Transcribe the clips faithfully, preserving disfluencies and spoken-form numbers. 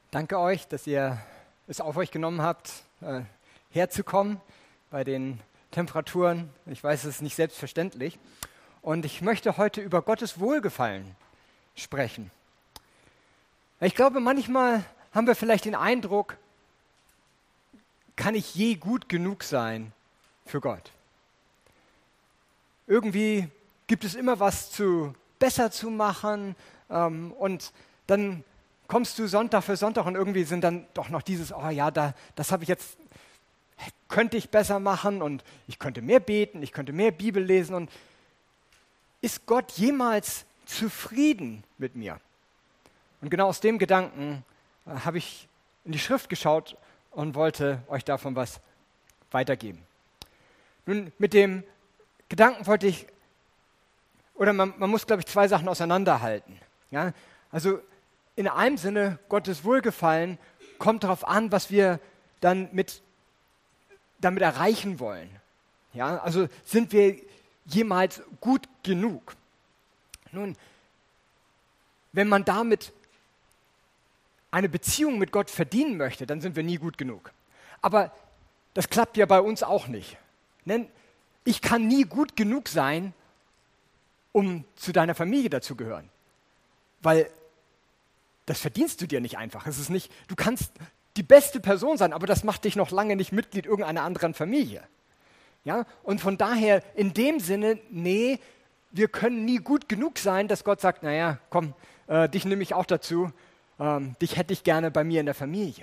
Danke euch, dass ihr es auf euch genommen habt, äh, herzukommen bei den Temperaturen. Ich weiß, es ist nicht selbstverständlich. Und ich möchte heute über Gottes Wohlgefallen sprechen. Ich glaube, manchmal haben wir vielleicht den Eindruck, kann ich je gut genug sein für Gott? Irgendwie gibt es immer was zu besser zu machen ähm, und dann kommst du Sonntag für Sonntag und irgendwie sind dann doch noch dieses, oh ja, da, das habe ich jetzt, könnte ich besser machen und ich könnte mehr beten, ich könnte mehr Bibel lesen. Und ist Gott jemals zufrieden mit mir? Und genau aus dem Gedanken äh, habe ich in die Schrift geschaut und wollte euch davon was weitergeben. Nun, mit dem Gedanken wollte ich, oder man, man muss, glaube ich, zwei Sachen auseinanderhalten. Ja? Also in einem Sinne, Gottes Wohlgefallen kommt darauf an, was wir dann mit, damit erreichen wollen. Ja? Also sind wir jemals gut genug? Nun, wenn man damit eine Beziehung mit Gott verdienen möchte, dann sind wir nie gut genug. Aber das klappt ja bei uns auch nicht. Ich kann nie gut genug sein, um zu deiner Familie dazugehören. Weil das verdienst du dir nicht einfach. Es ist nicht, du kannst die beste Person sein, aber das macht dich noch lange nicht Mitglied irgendeiner anderen Familie. Ja? Und von daher in dem Sinne, nee, wir können nie gut genug sein, dass Gott sagt, naja, komm, äh, dich nehme ich auch dazu, ähm, dich hätte ich gerne bei mir in der Familie.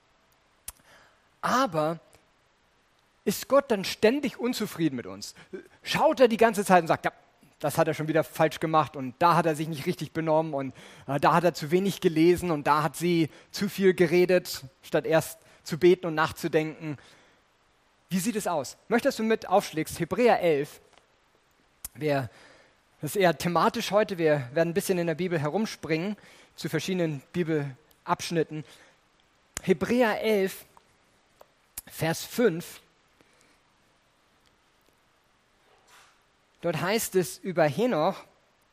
Aber ist Gott dann ständig unzufrieden mit uns? Schaut er die ganze Zeit und sagt, ja, das hat er schon wieder falsch gemacht und da hat er sich nicht richtig benommen und äh, da hat er zu wenig gelesen und da hat sie zu viel geredet, statt erst zu beten und nachzudenken. Wie sieht es aus? Möchtest du mit aufschlägst? Hebräer elf. Wir, das ist eher thematisch heute. Wir werden ein bisschen in der Bibel herumspringen zu verschiedenen Bibelabschnitten. Hebräer elf, Vers fünf. Dort heißt es über Henoch,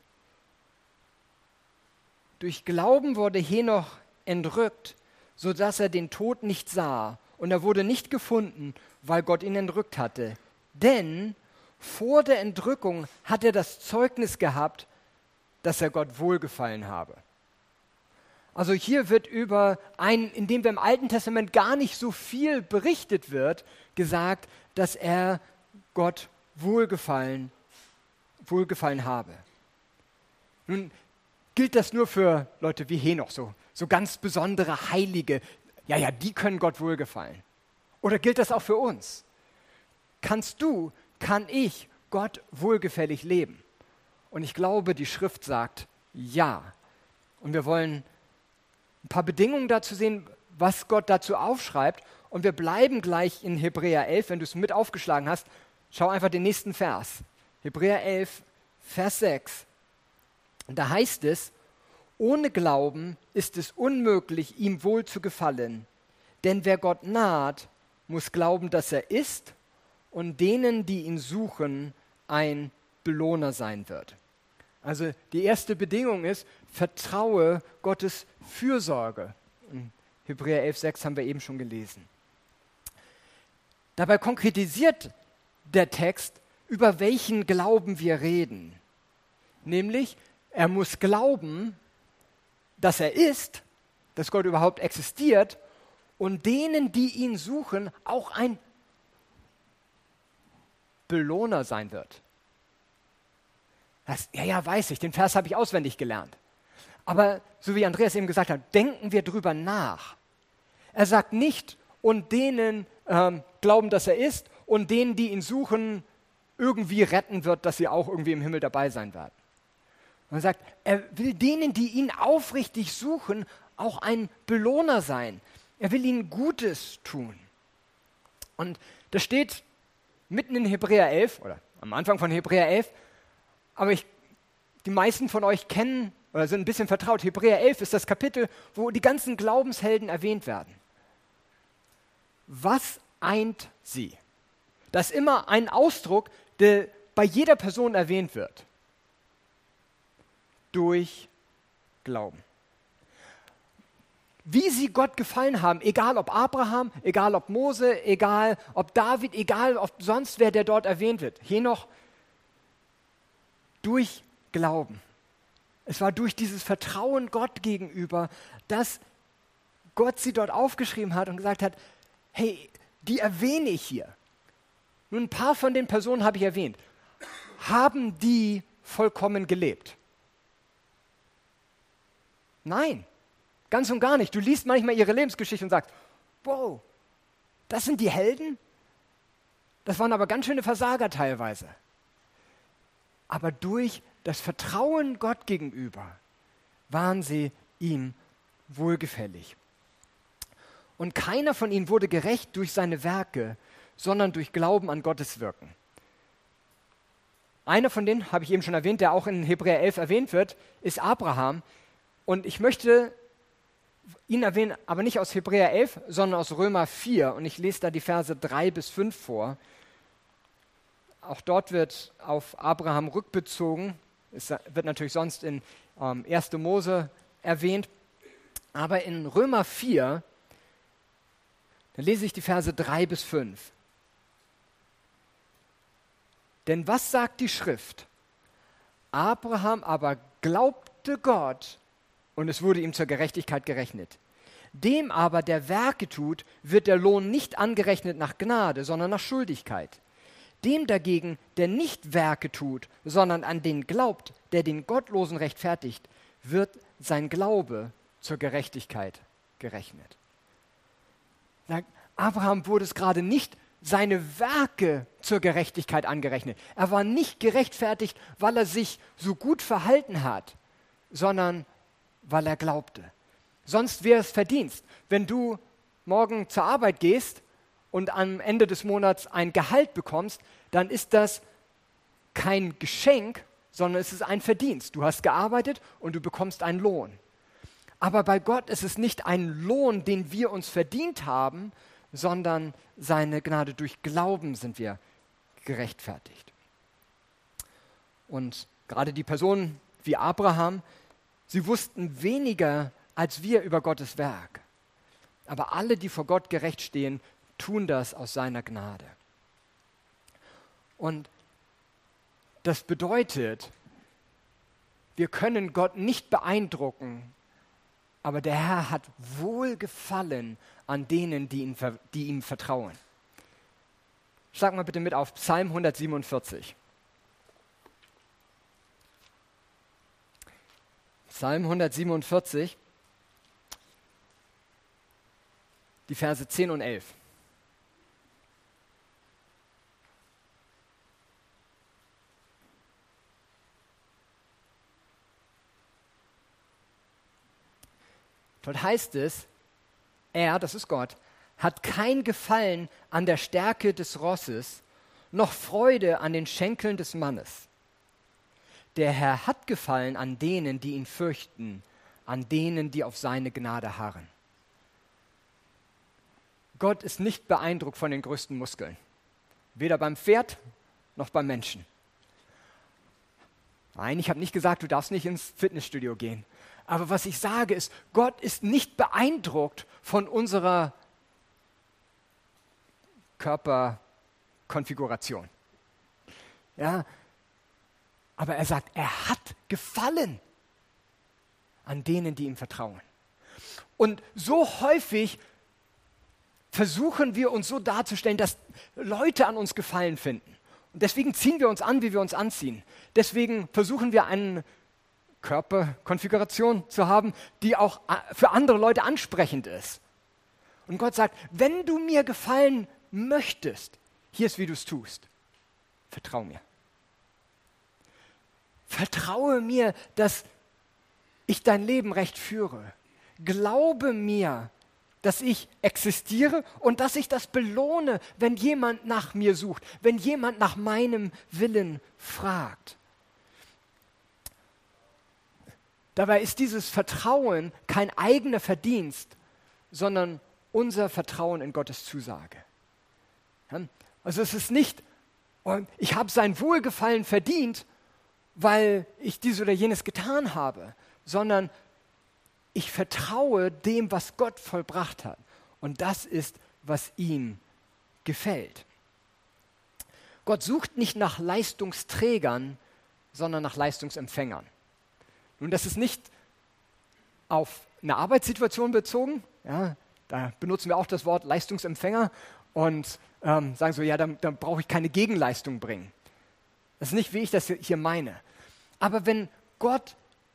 durch Glauben wurde Henoch entrückt, sodass er den Tod nicht sah. Und er wurde nicht gefunden, weil Gott ihn entrückt hatte. Denn vor der Entrückung hat er das Zeugnis gehabt, dass er Gott wohlgefallen habe. Also hier wird über einen, in dem wir im Alten Testament gar nicht so viel berichtet wird, gesagt, dass er Gott wohlgefallen wohlgefallen habe. Nun gilt das nur für Leute wie Henoch, so, so ganz besondere Heilige. Ja, ja, die können Gott wohlgefallen. Oder gilt das auch für uns? Kannst du, kann ich Gott wohlgefällig leben? Und ich glaube, die Schrift sagt ja. Und wir wollen ein paar Bedingungen dazu sehen, was Gott dazu aufschreibt. Und wir bleiben gleich in Hebräer elf, wenn du es mit aufgeschlagen hast. Schau einfach den nächsten Vers. Hebräer elf, Vers sechs. Da heißt es, ohne Glauben ist es unmöglich, ihm wohl zu gefallen. Denn wer Gott naht, muss glauben, dass er ist und denen, die ihn suchen, ein Belohner sein wird. Also die erste Bedingung ist, vertraue Gottes Fürsorge. In Hebräer elf, sechs haben wir eben schon gelesen. Dabei konkretisiert der Text, über welchen Glauben wir reden. Nämlich, er muss glauben, dass er ist, dass Gott überhaupt existiert und denen, die ihn suchen, auch ein Belohner sein wird. Das, ja, ja, weiß ich, den Vers habe ich auswendig gelernt. Aber so wie Andreas eben gesagt hat, denken wir drüber nach. Er sagt nicht, und denen ähm, glauben, dass er ist und denen, die ihn suchen, irgendwie retten wird, dass sie auch irgendwie im Himmel dabei sein werden. Und er sagt, er will denen, die ihn aufrichtig suchen, auch ein Belohner sein. Er will ihnen Gutes tun. Und das steht mitten in Hebräer elf, oder am Anfang von Hebräer elf, aber ich, die meisten von euch kennen oder sind ein bisschen vertraut. Hebräer elf ist das Kapitel, wo die ganzen Glaubenshelden erwähnt werden. Was eint sie? Das ist immer ein Ausdruck, der bei jeder Person erwähnt wird. Durch Glauben. wie sie Gott gefallen haben, egal ob Abraham, egal ob Mose, egal ob David, egal ob sonst wer, der dort erwähnt wird. Henoch, durch Glauben. Es war durch dieses Vertrauen Gott gegenüber, dass Gott sie dort aufgeschrieben hat und gesagt hat, hey, die erwähne ich hier. Nun, ein paar von den Personen habe ich erwähnt. Haben die vollkommen gelebt? Nein, ganz und gar nicht. Du liest manchmal ihre Lebensgeschichte und sagst, wow, das sind die Helden? Das waren aber ganz schöne Versager teilweise. Aber durch das Vertrauen Gott gegenüber waren sie ihm wohlgefällig. Und keiner von ihnen wurde gerecht durch seine Werke, sondern durch Glauben an Gottes Wirken. Einer von denen, habe ich eben schon erwähnt, der auch in Hebräer elf erwähnt wird, ist Abraham. Und ich möchte ihn erwähnen, aber nicht aus Hebräer elf, sondern aus Römer vier. Und ich lese da die Verse drei bis fünf vor. Auch dort wird auf Abraham rückbezogen. Es wird natürlich sonst in ähm, erster Mose erwähnt. Aber in Römer vier, da lese ich die Verse drei bis fünf. Denn was sagt die Schrift? Abraham aber glaubte Gott und es wurde ihm zur Gerechtigkeit gerechnet. Dem aber, der Werke tut, wird der Lohn nicht angerechnet nach Gnade, sondern nach Schuldigkeit. Dem dagegen, der nicht Werke tut, sondern an den glaubt, der den Gottlosen rechtfertigt, wird sein Glaube zur Gerechtigkeit gerechnet. Abraham wurde es gerade nicht seine Werke zur Gerechtigkeit angerechnet. Er war nicht gerechtfertigt, weil er sich so gut verhalten hat, sondern weil er glaubte. Sonst wäre es Verdienst. Wenn du morgen zur Arbeit gehst und am Ende des Monats ein Gehalt bekommst, dann ist das kein Geschenk, sondern es ist ein Verdienst. Du hast gearbeitet und du bekommst einen Lohn. Aber bei Gott ist es nicht ein Lohn, den wir uns verdient haben, sondern seine Gnade. Durch Glauben sind wir gerechtfertigt. Und gerade die Personen wie Abraham, sie wussten weniger als wir über Gottes Werk. Aber alle, die vor Gott gerecht stehen, tun das aus seiner Gnade. Und das bedeutet, wir können Gott nicht beeindrucken, aber der Herr hat Wohlgefallen an denen, die, ihn, die ihm vertrauen. Schlag mal bitte mit auf Psalm hundertsiebenundvierzig. Psalm hundertsiebenundvierzig, die Verse zehn und elf. Dort heißt es, er, das ist Gott, hat kein Gefallen an der Stärke des Rosses, noch Freude an den Schenkeln des Mannes. Der Herr hat Gefallen an denen, die ihn fürchten, an denen, die auf seine Gnade harren. Gott ist nicht beeindruckt von den größten Muskeln. Weder beim Pferd noch beim Menschen. Nein, ich habe nicht gesagt, du darfst nicht ins Fitnessstudio gehen. Aber was ich sage ist, Gott ist nicht beeindruckt von unserer Körperkonfiguration. Ja, aber er sagt, er hat Gefallen an denen, die ihm vertrauen. Und so häufig versuchen wir uns so darzustellen, dass Leute an uns Gefallen finden. Und deswegen ziehen wir uns an, wie wir uns anziehen. Deswegen versuchen wir eine Körperkonfiguration zu haben, die auch für andere Leute ansprechend ist. Und Gott sagt, wenn du mir gefallen möchtest, hier ist, wie du es tust. Vertrau mir. Vertraue mir, dass ich dein Leben recht führe. Glaube mir, dass ich existiere und dass ich das belohne, wenn jemand nach mir sucht, wenn jemand nach meinem Willen fragt. Dabei ist dieses Vertrauen kein eigener Verdienst, sondern unser Vertrauen in Gottes Zusage. Also es ist nicht, ich habe sein Wohlgefallen verdient, weil ich dies oder jenes getan habe, sondern ich vertraue dem, was Gott vollbracht hat. Und das ist, was ihm gefällt. Gott sucht nicht nach Leistungsträgern, sondern nach Leistungsempfängern. Nun, das ist nicht auf eine Arbeitssituation bezogen. Ja, da benutzen wir auch das Wort Leistungsempfänger und ähm, sagen so, ja, dann, dann brauche ich keine Gegenleistung bringen. Das ist nicht, wie ich das hier meine. Aber wenn Gott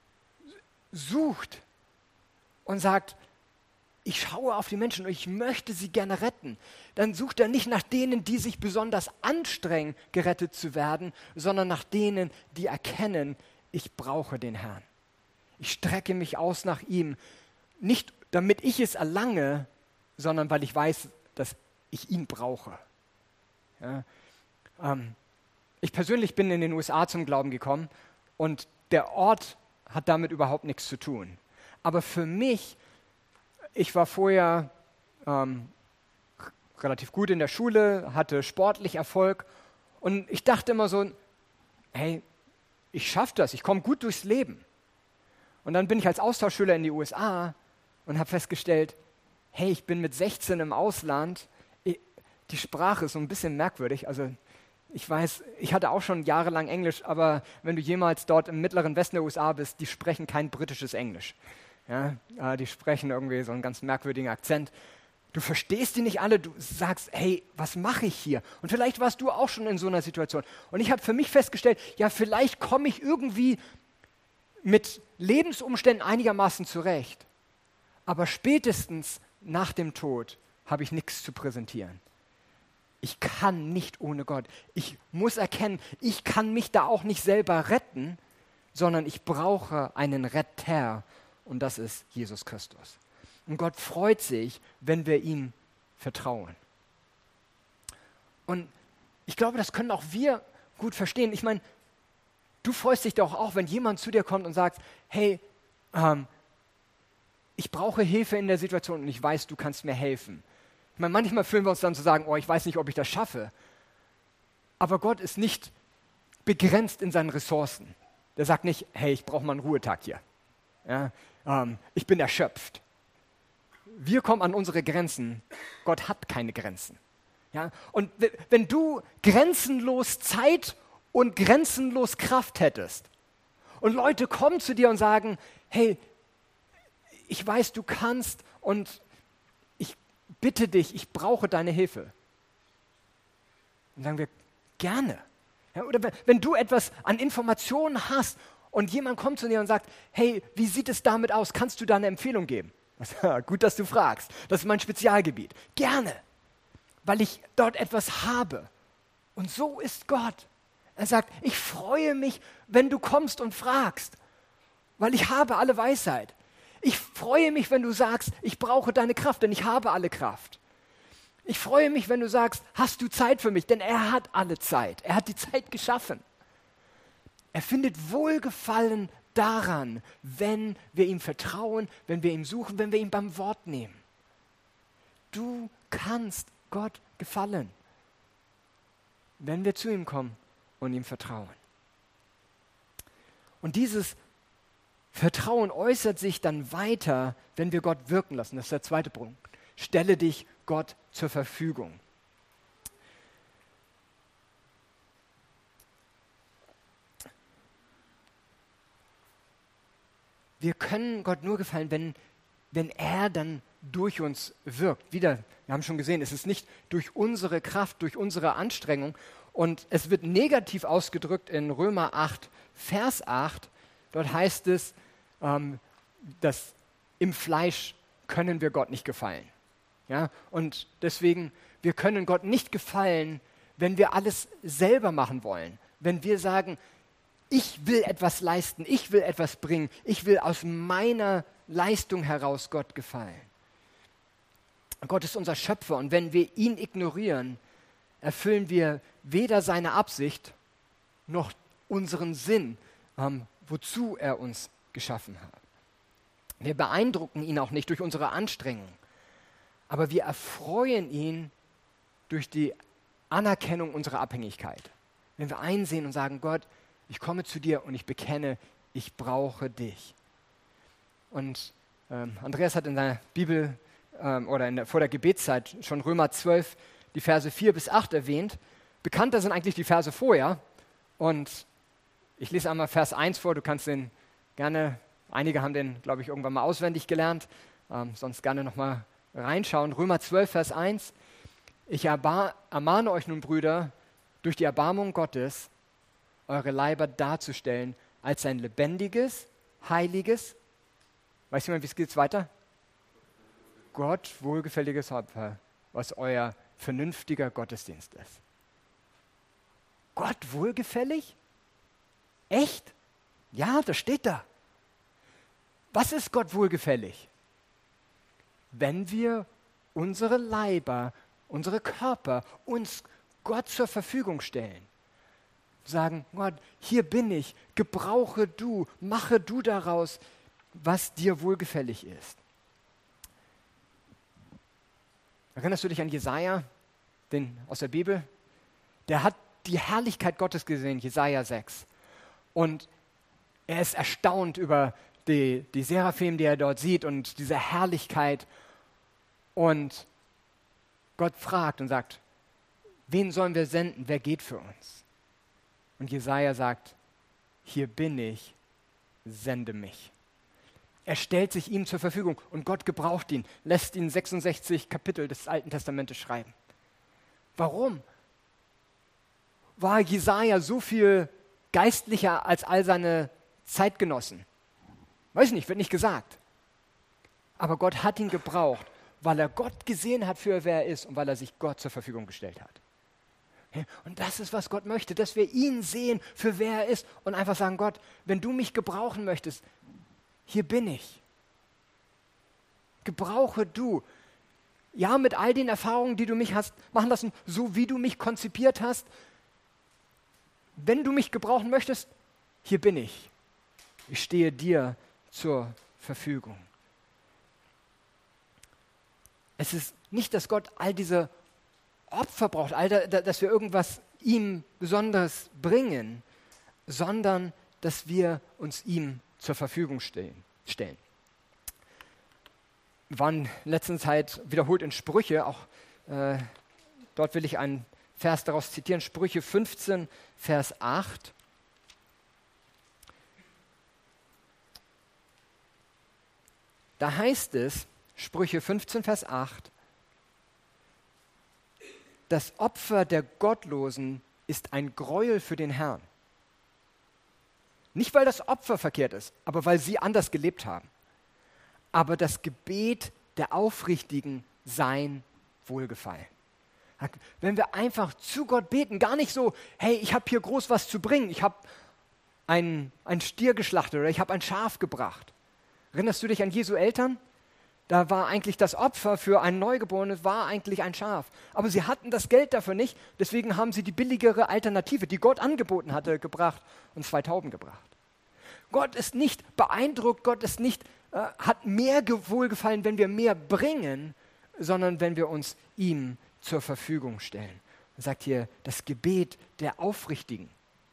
sucht und sagt, ich schaue auf die Menschen und ich möchte sie gerne retten, dann sucht er nicht nach denen, die sich besonders anstrengen, gerettet zu werden, sondern nach denen, die erkennen, ich brauche den Herrn. Ich strecke mich aus nach ihm, nicht damit ich es erlange, sondern weil ich weiß, dass ich ihn brauche. Ja, ähm, ich persönlich bin in den U S A zum Glauben gekommen und der Ort hat damit überhaupt nichts zu tun. Aber für mich, ich war vorher ähm, relativ gut in der Schule, hatte sportlich Erfolg und ich dachte immer so, hey, ich schaffe das, ich komme gut durchs Leben. Und dann bin ich als Austauschschüler in die U S A und habe festgestellt, hey, ich bin mit sechzehn im Ausland, ich, die Sprache ist so ein bisschen merkwürdig, also ich weiß, ich hatte auch schon jahrelang Englisch, aber wenn du jemals dort im mittleren Westen der U S A bist, die sprechen kein britisches Englisch. Ja, äh, die sprechen irgendwie so einen ganz merkwürdigen Akzent. Du verstehst die nicht alle, du sagst, hey, was mache ich hier? Und vielleicht warst du auch schon in so einer Situation. Und ich habe für mich festgestellt, ja, vielleicht komme ich irgendwie mit Lebensumständen einigermaßen zurecht. Aber spätestens nach dem Tod habe ich nichts zu präsentieren. Ich kann nicht ohne Gott. Ich muss erkennen, ich kann mich da auch nicht selber retten, sondern ich brauche einen Retter. Und das ist Jesus Christus. Und Gott freut sich, wenn wir ihm vertrauen. Und ich glaube, das können auch wir gut verstehen. Ich meine, du freust dich doch auch, wenn jemand zu dir kommt und sagt, hey, ähm, ich brauche Hilfe in der Situation und ich weiß, du kannst mir helfen. Ich meine, manchmal fühlen wir uns dann zu sagen, oh, ich weiß nicht, ob ich das schaffe. Aber Gott ist nicht begrenzt in seinen Ressourcen. Der sagt nicht, hey, ich brauche mal einen Ruhetag hier. Ja, ähm, ich bin erschöpft. Wir kommen an unsere Grenzen. Gott hat keine Grenzen. Ja? Und w- wenn du grenzenlos Zeit und grenzenlos Kraft hättest und Leute kommen zu dir und sagen, hey, ich weiß, du kannst und ich bitte dich, ich brauche deine Hilfe. Dann sagen wir, gerne. Ja, oder wenn, wenn du etwas an Informationen hast und jemand kommt zu dir und sagt, hey, wie sieht es damit aus? Kannst du da eine Empfehlung geben? Gut, dass du fragst. Das ist mein Spezialgebiet. Gerne, weil ich dort etwas habe. Und so ist Gott. Er sagt, ich freue mich, wenn du kommst und fragst, weil ich habe alle Weisheit. Ich freue mich, wenn du sagst, ich brauche deine Kraft, denn ich habe alle Kraft. Ich freue mich, wenn du sagst, hast du Zeit für mich, denn er hat alle Zeit. Er hat die Zeit geschaffen. Er findet Wohlgefallen daran, wenn wir ihm vertrauen, wenn wir ihm suchen, wenn wir ihn beim Wort nehmen. Du kannst Gott gefallen, wenn wir zu ihm kommen und ihm vertrauen. Und dieses Vertrauen äußert sich dann weiter, wenn wir Gott wirken lassen. Das ist der zweite Punkt. Stelle dich Gott zur Verfügung. Wir können Gott nur gefallen, wenn, wenn er dann durch uns wirkt. Wieder, wir haben schon gesehen, es ist nicht durch unsere Kraft, durch unsere Anstrengung. Und es wird negativ ausgedrückt in Römer acht, Vers acht. Dort heißt es, ähm, dass im Fleisch können wir Gott nicht gefallen. Ja? Und deswegen, wir können Gott nicht gefallen, wenn wir alles selber machen wollen. Wenn wir sagen, ich will etwas leisten, ich will etwas bringen, ich will aus meiner Leistung heraus Gott gefallen. Gott ist unser Schöpfer und wenn wir ihn ignorieren, erfüllen wir weder seine Absicht noch unseren Sinn, ähm, wozu er uns geschaffen hat. Wir beeindrucken ihn auch nicht durch unsere Anstrengung, aber wir erfreuen ihn durch die Anerkennung unserer Abhängigkeit. Wenn wir einsehen und sagen, Gott, ich komme zu dir und ich bekenne, ich brauche dich. Und Ähm, Andreas hat in seiner Bibel ähm, oder in der, vor der Gebetszeit schon Römer zwölf, die Verse vier bis acht erwähnt. Bekannter sind eigentlich die Verse vorher. Und ich lese einmal Vers eins vor, du kannst den gerne, einige haben den, glaube ich, irgendwann mal auswendig gelernt, ähm, sonst gerne nochmal reinschauen. Römer zwölf, Vers eins. Ich erbar- ermahne euch nun, Brüder, durch die Erbarmung Gottes, eure Leiber darzustellen als ein lebendiges, heiliges, weiß jemand, wie es geht weiter? Gott wohlgefälliges Opfer, was euer vernünftiger Gottesdienst ist. Gott wohlgefällig? Echt? Ja, das steht da. Was ist Gott wohlgefällig? Wenn wir unsere Leiber, unsere Körper uns Gott zur Verfügung stellen. Sagen, Gott, hier bin ich, gebrauche du, mache du daraus, was dir wohlgefällig ist. Erinnerst du dich an Jesaja, den aus der Bibel? Der hat die Herrlichkeit Gottes gesehen, Jesaja sechs. Und er ist erstaunt über die, die Seraphim, die er dort sieht und diese Herrlichkeit. Und Gott fragt und sagt, wen sollen wir senden? Wer geht für uns? Und Jesaja sagt, hier bin ich, sende mich. Er stellt sich ihm zur Verfügung und Gott gebraucht ihn, lässt ihn sechsundsechzig Kapitel des Alten Testamentes schreiben. Warum? War Jesaja so viel geistlicher als all seine Zeitgenossen? Weiß nicht, wird nicht gesagt. Aber Gott hat ihn gebraucht, weil er Gott gesehen hat, für wer er ist und weil er sich Gott zur Verfügung gestellt hat. Und das ist, was Gott möchte, dass wir ihn sehen, für wer er ist und einfach sagen, Gott, wenn du mich gebrauchen möchtest, hier bin ich. Gebrauche du. Ja, mit all den Erfahrungen, die du mich hast machen lassen, so wie du mich konzipiert hast. Wenn du mich gebrauchen möchtest, hier bin ich. Ich stehe dir zur Verfügung. Es ist nicht, dass Gott all diese Opfer braucht, all da, dass wir irgendwas ihm Besonderes bringen, sondern dass wir uns ihm zur Verfügung stehen, stellen. Wir waren in letzter Zeit wiederholt in Sprüche, auch äh, dort will ich einen Vers daraus zitieren, Sprüche fünfzehn, Vers acht. Da heißt es, Sprüche fünfzehn, Vers acht, das Opfer der Gottlosen ist ein Gräuel für den Herrn. Nicht, weil das Opfer verkehrt ist, aber weil sie anders gelebt haben. Aber das Gebet der Aufrichtigen sein Wohlgefallen. Wenn wir einfach zu Gott beten, gar nicht so, hey, ich habe hier groß was zu bringen, ich habe einen, einen Stier geschlachtet oder ich habe ein Schaf gebracht. Erinnerst du dich an Jesu Eltern? Da war eigentlich das Opfer für ein Neugeborenes, war eigentlich ein Schaf. Aber sie hatten das Geld dafür nicht, deswegen haben sie die billigere Alternative, die Gott angeboten hatte, gebracht und zwei Tauben gebracht. Gott ist nicht beeindruckt, Gott ist nicht, äh, hat mehr Wohlgefallen, wenn wir mehr bringen, sondern wenn wir uns ihm zur Verfügung stellen. Er sagt hier, das Gebet der Aufrichtigen.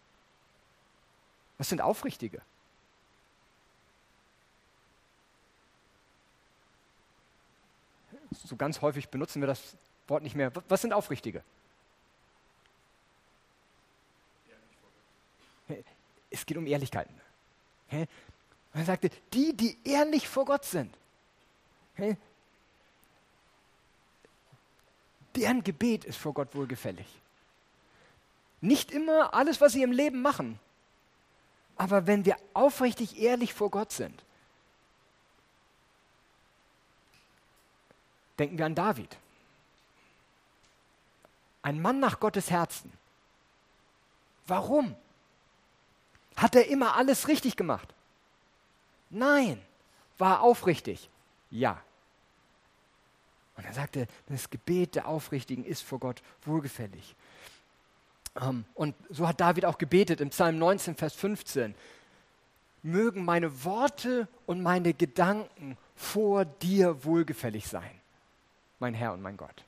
Was sind Aufrichtige? So ganz häufig benutzen wir das Wort nicht mehr. Was sind Aufrichtige? Es geht um Ehrlichkeiten. Er sagte, die, die ehrlich vor Gott sind, deren Gebet ist vor Gott wohlgefällig. Nicht immer alles, was sie im Leben machen, aber wenn wir aufrichtig ehrlich vor Gott sind, denken wir an David. Ein Mann nach Gottes Herzen. Warum? Hat er immer alles richtig gemacht? Nein. War er aufrichtig? Ja. Und er sagte, das Gebet der Aufrichtigen ist vor Gott wohlgefällig. Um, und so hat David auch gebetet im Psalm neunzehn, Vers fünfzehn. Mögen meine Worte und meine Gedanken vor dir wohlgefällig sein, mein Herr und mein Gott.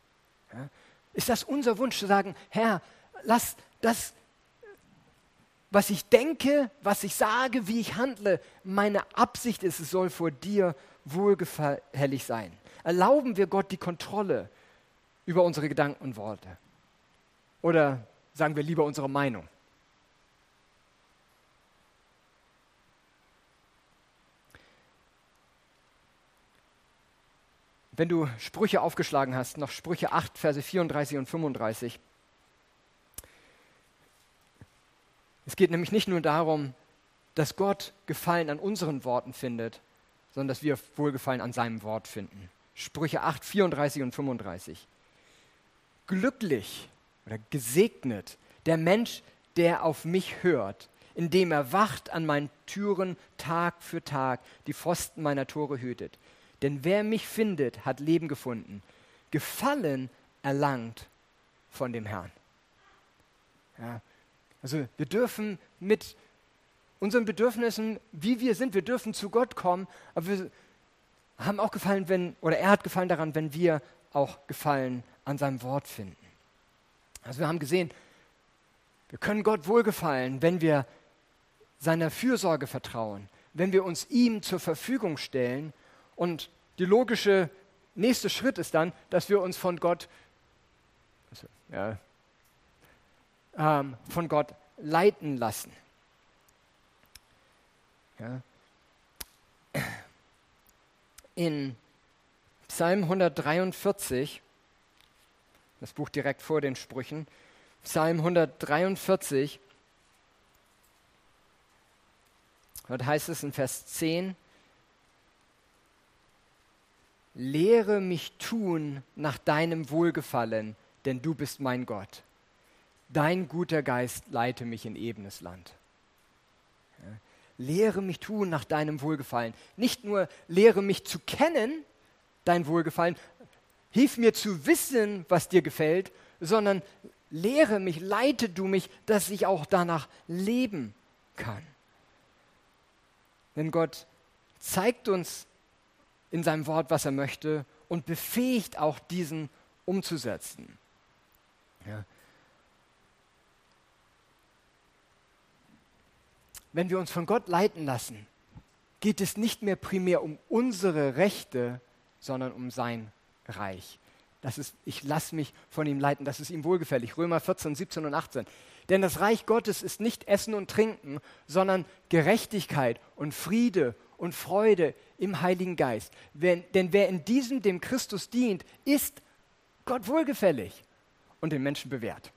Ja? Ist das unser Wunsch zu sagen, Herr, lass das, was ich denke, was ich sage, wie ich handle, meine Absicht ist, es soll vor dir wohlgefällig sein. Erlauben wir Gott die Kontrolle über unsere Gedanken und Worte? Oder sagen wir lieber unsere Meinung? Wenn du Sprüche aufgeschlagen hast, noch Sprüche acht, Verse vierunddreißig und fünfunddreißig. Es geht nämlich nicht nur darum, dass Gott Gefallen an unseren Worten findet, sondern dass wir Wohlgefallen an seinem Wort finden. Sprüche acht, vierunddreißig und fünfunddreißig. Glücklich oder gesegnet der Mensch, der auf mich hört, indem er wacht an meinen Türen Tag für Tag, die Pfosten meiner Tore hütet. Denn wer mich findet, hat Leben gefunden, Gefallen erlangt von dem Herrn. Ja, also wir dürfen mit unseren Bedürfnissen, wie wir sind, wir dürfen zu Gott kommen, aber wir haben auch Gefallen, wenn, oder er hat Gefallen daran, wenn wir auch Gefallen an seinem Wort finden. Also wir haben gesehen, wir können Gott wohlgefallen, wenn wir seiner Fürsorge vertrauen, wenn wir uns ihm zur Verfügung stellen. Und der logische nächste Schritt ist dann, dass wir uns von Gott, also, ja, ähm, von Gott leiten lassen. Ja. In Psalm hundertdreiundvierzig, das Buch direkt vor den Sprüchen, Psalm hundertdreiundvierzig, dort heißt es in Vers zehn, lehre mich tun nach deinem Wohlgefallen, denn du bist mein Gott. Dein guter Geist leite mich in ebenes Land. Ja. Lehre mich tun nach deinem Wohlgefallen. Nicht nur lehre mich zu kennen, dein Wohlgefallen, hilf mir zu wissen, was dir gefällt, sondern lehre mich, leite du mich, dass ich auch danach leben kann. Denn Gott zeigt uns in seinem Wort, was er möchte und befähigt auch diesen umzusetzen. Ja. Wenn wir uns von Gott leiten lassen, geht es nicht mehr primär um unsere Rechte, sondern um sein Reich. Das ist, ich lasse mich von ihm leiten, das ist ihm wohlgefällig. Römer vierzehn, siebzehn und achtzehn. Denn das Reich Gottes ist nicht Essen und Trinken, sondern Gerechtigkeit und Friede und Freude im Heiligen Geist. Wenn, denn wer in diesem dem Christus dient, ist Gott wohlgefällig und den Menschen bewährt.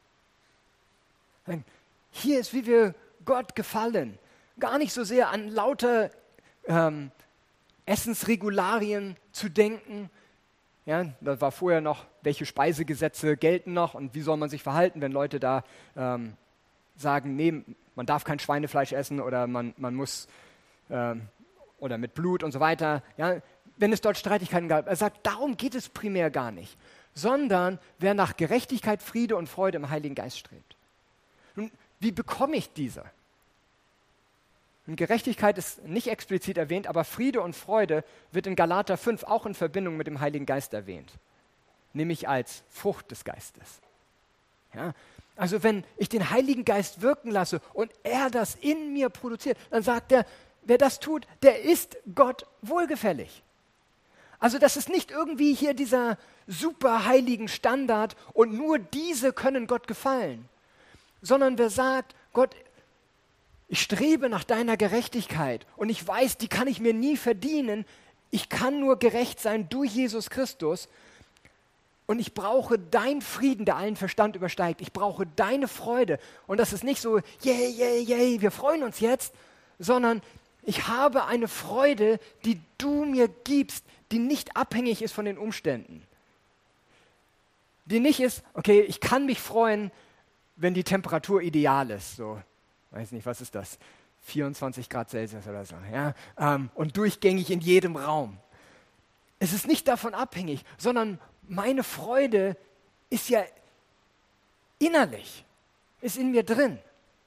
Hier ist, wie wir Gott gefallen. Gar nicht so sehr an lauter ähm, Essensregularien zu denken. Ja, da war vorher noch, welche Speisegesetze gelten noch und wie soll man sich verhalten, wenn Leute da ähm, sagen, nee, man darf kein Schweinefleisch essen oder man, man muss, ähm, oder mit Blut und so weiter. Ja, wenn es dort Streitigkeiten gab. Er sagt, darum geht es primär gar nicht, sondern wer nach Gerechtigkeit, Friede und Freude im Heiligen Geist strebt. Nun, wie bekomme ich diese? Und Gerechtigkeit ist nicht explizit erwähnt, aber Friede und Freude wird in Galater fünf auch in Verbindung mit dem Heiligen Geist erwähnt, nämlich als Frucht des Geistes. Ja? Also wenn ich den Heiligen Geist wirken lasse und er das in mir produziert, dann sagt er, wer das tut, der ist Gott wohlgefällig. Also das ist nicht irgendwie hier dieser super heiligen Standard und nur diese können Gott gefallen, sondern wer sagt, Gott, ich strebe nach deiner Gerechtigkeit und ich weiß, die kann ich mir nie verdienen. Ich kann nur gerecht sein durch Jesus Christus und ich brauche deinen Frieden, der allen Verstand übersteigt. Ich brauche deine Freude und das ist nicht so, yay, yay, yay, wir freuen uns jetzt, sondern ich habe eine Freude, die du mir gibst, die nicht abhängig ist von den Umständen. Die nicht ist, okay, ich kann mich freuen, wenn die Temperatur ideal ist, so. Weiß nicht, was ist das? vierundzwanzig Grad Celsius oder so. Ja? Ähm, und durchgängig in jedem Raum. Es ist nicht davon abhängig, sondern meine Freude ist ja innerlich, ist in mir drin.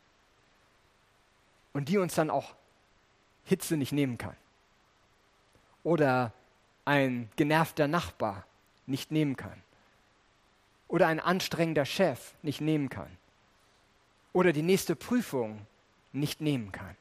Und die uns dann auch Hitze nicht nehmen kann. Oder ein genervter Nachbar nicht nehmen kann. Oder ein anstrengender Chef nicht nehmen kann. Oder die nächste Prüfung nicht nehmen kann.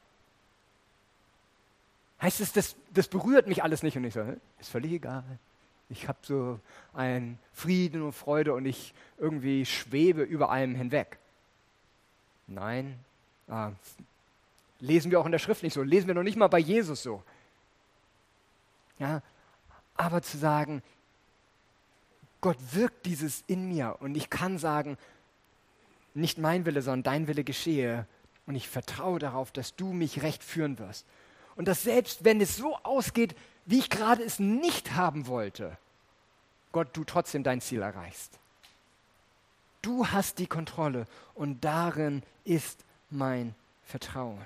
Heißt es, das, das berührt mich alles nicht und ich so, ist völlig egal. Ich habe so einen Frieden und Freude und ich irgendwie schwebe über allem hinweg. Nein, ah, lesen wir auch in der Schrift nicht so, lesen wir noch nicht mal bei Jesus so. Ja, aber zu sagen, Gott wirkt dieses in mir und ich kann sagen, nicht mein Wille, sondern dein Wille geschehe und ich vertraue darauf, dass du mich recht führen wirst. Und dass selbst wenn es so ausgeht, wie ich gerade es nicht haben wollte, Gott, du trotzdem dein Ziel erreichst. Du hast die Kontrolle und darin ist mein Vertrauen.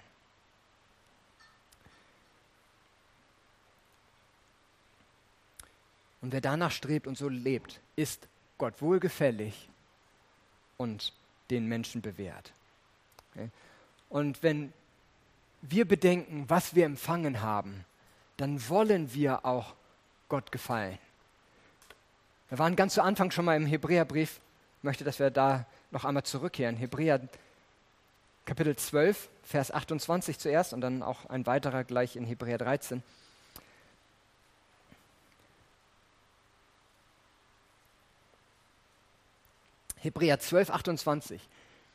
Und wer danach strebt und so lebt, ist Gott wohlgefällig und den Menschen bewährt. Okay? Und wenn wir bedenken, was wir empfangen haben, dann wollen wir auch Gott gefallen. Wir waren ganz zu Anfang schon mal im Hebräerbrief. Ich möchte, dass wir da noch einmal zurückkehren. Hebräer Kapitel zwölf, Vers achtundzwanzig zuerst und dann auch ein weiterer gleich in Hebräer dreizehn. Hebräer zwölf, achtundzwanzig.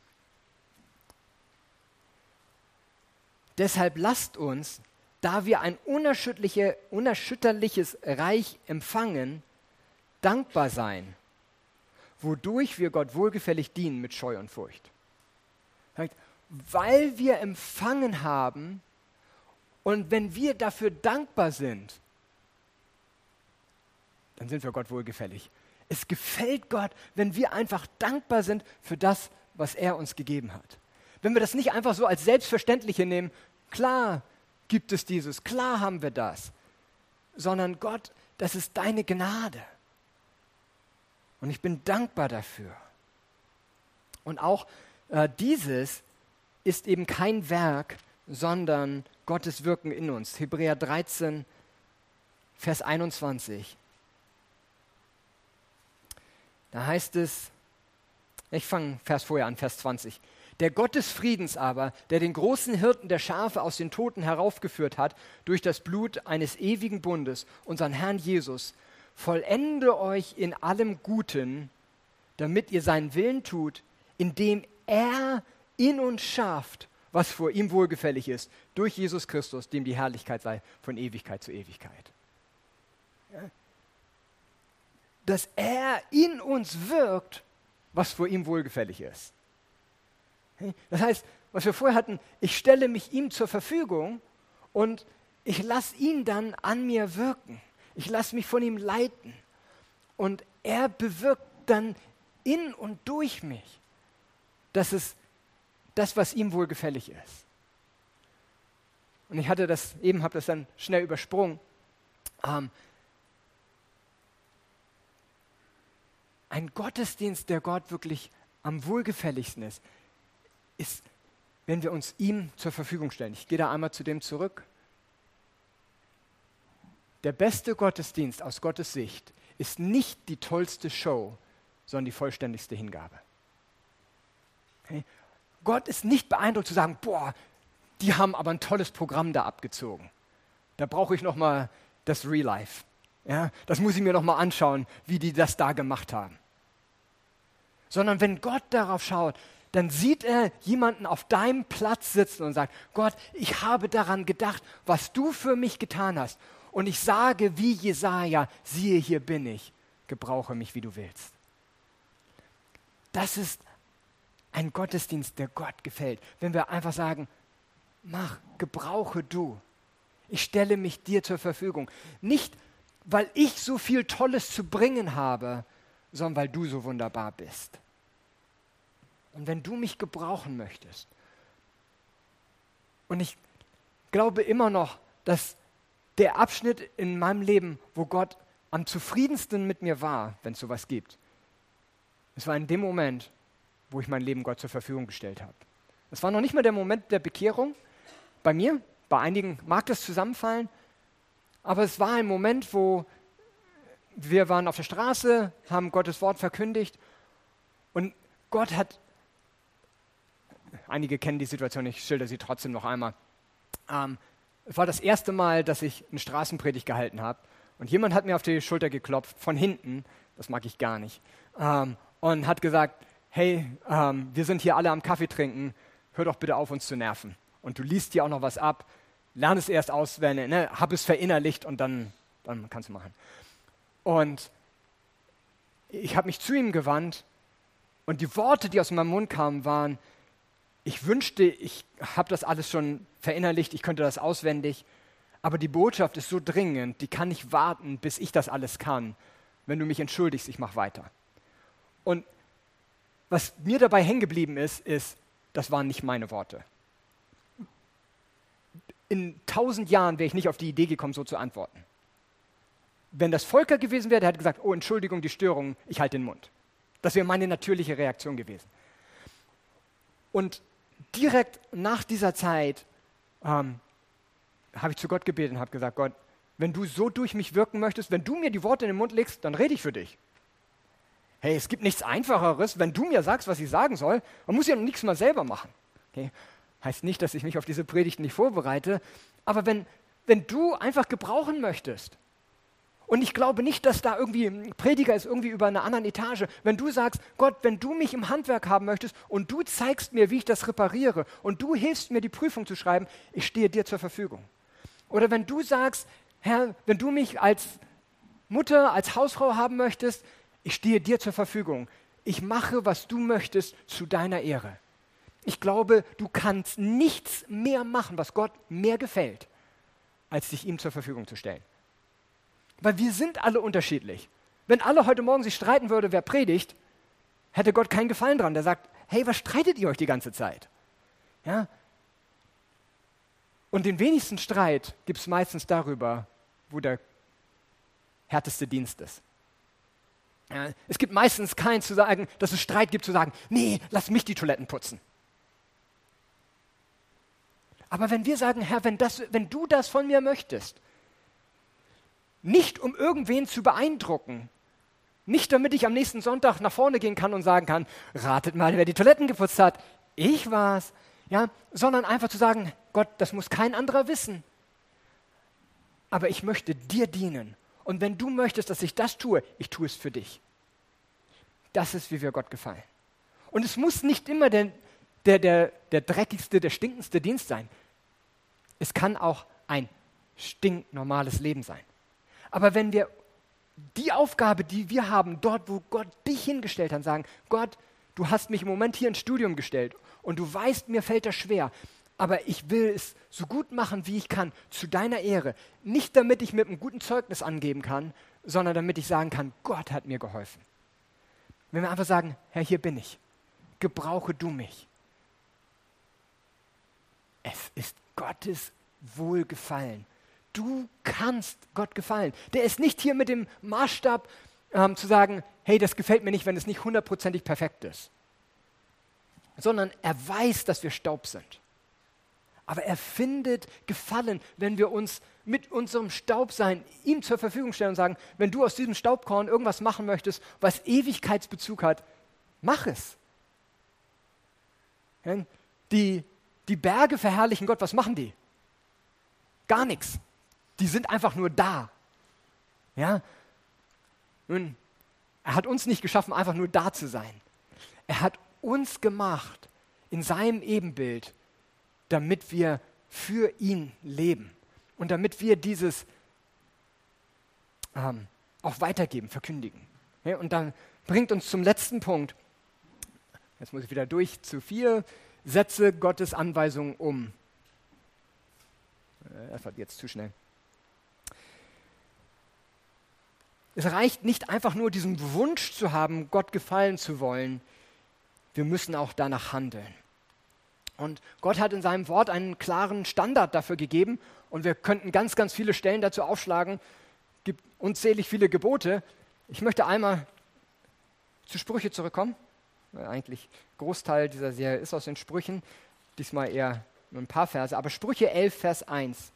Deshalb lasst uns, da wir ein unerschütterliche, unerschütterliches Reich empfangen, dankbar sein, wodurch wir Gott wohlgefällig dienen mit Scheu und Furcht. Weil wir empfangen haben und wenn wir dafür dankbar sind, dann sind wir Gott wohlgefällig. Es gefällt Gott, wenn wir einfach dankbar sind für das, was er uns gegeben hat. Wenn wir das nicht einfach so als Selbstverständliche nehmen, klar gibt es dieses, klar haben wir das, sondern Gott, das ist deine Gnade. Und ich bin dankbar dafür. Und auch äh, dieses ist eben kein Werk, sondern Gottes Wirken in uns. Hebräer dreizehn, Vers einundzwanzig. Da heißt es, ich fange Vers vorher an, Vers zwanzig. Der Gott des Friedens aber, der den großen Hirten der Schafe aus den Toten heraufgeführt hat, durch das Blut eines ewigen Bundes, unseren Herrn Jesus, vollende euch in allem Guten, damit ihr seinen Willen tut, indem er in uns schafft, was vor ihm wohlgefällig ist, durch Jesus Christus, dem die Herrlichkeit sei von Ewigkeit zu Ewigkeit. Ja. Dass er in uns wirkt, was vor ihm wohlgefällig ist. Das heißt, was wir vorher hatten, ich stelle mich ihm zur Verfügung und ich lasse ihn dann an mir wirken. Ich lasse mich von ihm leiten. Und er bewirkt dann in und durch mich, dass es das, was ihm wohlgefällig ist. Und ich hatte das, eben habe das dann schnell übersprungen. Ähm, ein Gottesdienst, der Gott wirklich am wohlgefälligsten ist, ist, wenn wir uns ihm zur Verfügung stellen. Ich gehe da einmal zu dem zurück. Der beste Gottesdienst aus Gottes Sicht ist nicht die tollste Show, sondern die vollständigste Hingabe. Okay? Gott ist nicht beeindruckt zu sagen, boah, die haben aber ein tolles Programm da abgezogen. Da brauche ich nochmal das Real Life. Ja? Das muss ich mir nochmal anschauen, wie die das da gemacht haben. Sondern wenn Gott darauf schaut, dann sieht er jemanden auf deinem Platz sitzen und sagt, Gott, ich habe daran gedacht, was du für mich getan hast. Und ich sage wie Jesaja, siehe, hier bin ich, gebrauche mich, wie du willst. Das ist ein Gottesdienst, der Gott gefällt. Wenn wir einfach sagen, mach, gebrauche du. Ich stelle mich dir zur Verfügung. Nicht, weil ich so viel Tolles zu bringen habe, sondern weil du so wunderbar bist. Und wenn du mich gebrauchen möchtest, und ich glaube immer noch, dass der Abschnitt in meinem Leben, wo Gott am zufriedensten mit mir war, wenn es sowas gibt, es war in dem Moment, wo ich mein Leben Gott zur Verfügung gestellt habe. Es war noch nicht mal der Moment der Bekehrung bei mir, bei einigen mag das zusammenfallen, aber es war ein Moment, wo wir waren auf der Straße, haben Gottes Wort verkündigt und Gott hat einige kennen die Situation, ich schilder sie trotzdem noch einmal. Ähm, es war das erste Mal, dass ich eine Straßenpredigt gehalten habe. Und jemand hat mir auf die Schulter geklopft, von hinten, das mag ich gar nicht, ähm, und hat gesagt, hey, ähm, wir sind hier alle am Kaffee trinken, hör doch bitte auf, uns zu nerven. Und du liest hier auch noch was ab, lern es erst auswendig, ne, hab es verinnerlicht und dann, dann kannst du machen. Und ich habe mich zu ihm gewandt und die Worte, die aus meinem Mund kamen, waren, ich wünschte, ich habe das alles schon verinnerlicht, ich könnte das auswendig, aber die Botschaft ist so dringend, die kann nicht warten, bis ich das alles kann. Wenn du mich entschuldigst, ich mache weiter. Und was mir dabei hängen geblieben ist, ist, das waren nicht meine Worte. In tausend Jahren wäre ich nicht auf die Idee gekommen, so zu antworten. Wenn das Volker gewesen wäre, der hätte gesagt, oh, Entschuldigung, die Störung, ich halte den Mund. Das wäre meine natürliche Reaktion gewesen. Und direkt nach dieser Zeit ähm, habe ich zu Gott gebetet und habe gesagt, Gott, wenn du so durch mich wirken möchtest, wenn du mir die Worte in den Mund legst, dann rede ich für dich. Hey, es gibt nichts Einfacheres, wenn du mir sagst, was ich sagen soll, man muss ja nichts mal selber machen. Okay? Heißt nicht, dass ich mich auf diese Predigt nicht vorbereite, aber wenn, wenn du einfach gebrauchen möchtest, und ich glaube nicht, dass da irgendwie ein Prediger ist, irgendwie über einer anderen Etage, wenn du sagst, Gott, wenn du mich im Handwerk haben möchtest und du zeigst mir, wie ich das repariere und du hilfst mir, die Prüfung zu schreiben, ich stehe dir zur Verfügung. Oder wenn du sagst, Herr, wenn du mich als Mutter, als Hausfrau haben möchtest, ich stehe dir zur Verfügung. Ich mache, was du möchtest, zu deiner Ehre. Ich glaube, du kannst nichts mehr machen, was Gott mehr gefällt, als dich ihm zur Verfügung zu stellen. Weil wir sind alle unterschiedlich. Wenn alle heute Morgen sich streiten würden, wer predigt, hätte Gott keinen Gefallen dran. Der sagt, hey, was streitet ihr euch die ganze Zeit? Ja? Und den wenigsten Streit gibt es meistens darüber, wo der härteste Dienst ist. Ja, es gibt meistens keinen zu sagen, dass es Streit gibt, zu sagen, nee, lass mich die Toiletten putzen. Aber wenn wir sagen, Herr, wenn, das, wenn du das von mir möchtest, nicht um irgendwen zu beeindrucken, nicht damit ich am nächsten Sonntag nach vorne gehen kann und sagen kann, ratet mal, wer die Toiletten geputzt hat, ich war's, ja, sondern einfach zu sagen, Gott, das muss kein anderer wissen, aber ich möchte dir dienen. Und wenn du möchtest, dass ich das tue, ich tue es für dich. Das ist, wie wir Gott gefallen. Und es muss nicht immer der, der, der, der dreckigste, der stinkendste Dienst sein. Es kann auch ein stinknormales Leben sein. Aber wenn wir die Aufgabe, die wir haben, dort, wo Gott dich hingestellt hat, sagen, Gott, du hast mich im Moment hier ins Studium gestellt und du weißt, mir fällt das schwer, aber ich will es so gut machen, wie ich kann, zu deiner Ehre. Nicht damit ich mit einem guten Zeugnis angeben kann, sondern damit ich sagen kann, Gott hat mir geholfen. Wenn wir einfach sagen, Herr, hier bin ich, gebrauche du mich. Es ist Gottes Wohlgefallen. Du kannst Gott gefallen. Der ist nicht hier mit dem Maßstab ähm, zu sagen, hey, das gefällt mir nicht, wenn es nicht hundertprozentig perfekt ist. Sondern er weiß, dass wir Staub sind. Aber er findet Gefallen, wenn wir uns mit unserem Staubsein ihm zur Verfügung stellen und sagen, wenn du aus diesem Staubkorn irgendwas machen möchtest, was Ewigkeitsbezug hat, mach es. Die, die Berge verherrlichen Gott, was machen die? Gar nichts. Die sind einfach nur da. Ja? Nun, er hat uns nicht geschaffen, einfach nur da zu sein. Er hat uns gemacht in seinem Ebenbild, damit wir für ihn leben und damit wir dieses ähm, auch weitergeben, verkündigen. Ja, und dann bringt uns zum letzten Punkt. Jetzt muss ich wieder durch zu vier. Setze Gottes Anweisungen um. Das war jetzt zu schnell. Es reicht nicht einfach nur, diesen Wunsch zu haben, Gott gefallen zu wollen. Wir müssen auch danach handeln. Und Gott hat in seinem Wort einen klaren Standard dafür gegeben und wir könnten ganz, ganz viele Stellen dazu aufschlagen. Es gibt unzählig viele Gebote. Ich möchte einmal zu Sprüche zurückkommen. Weil eigentlich Großteil dieser Serie ist aus den Sprüchen. Diesmal eher nur ein paar Verse. Aber Sprüche elf, Vers eins.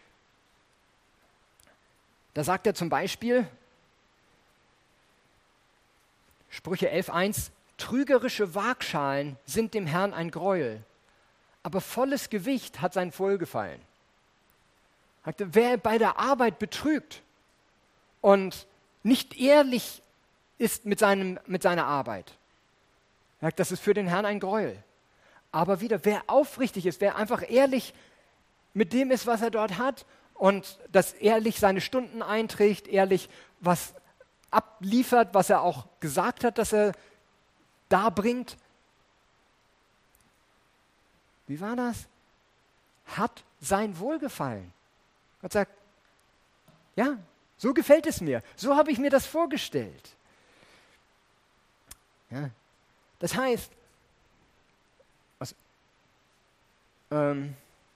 Da sagt er zum Beispiel, Sprüche elf, eins, trügerische Waagschalen sind dem Herrn ein Gräuel, aber volles Gewicht hat sein Wohlgefallen. Er sagte, wer bei der Arbeit betrügt und nicht ehrlich ist mit, seinem, mit seiner Arbeit, er sagt, das ist für den Herrn ein Gräuel. Aber wieder, wer aufrichtig ist, wer einfach ehrlich mit dem ist, was er dort hat und das ehrlich seine Stunden einträgt, ehrlich was abliefert, was er auch gesagt hat, dass er darbringt. Wie war das? Hat sein Wohlgefallen. Gott sagt, ja, so gefällt es mir. So habe ich mir das vorgestellt. Ja. Das heißt, was, ähm,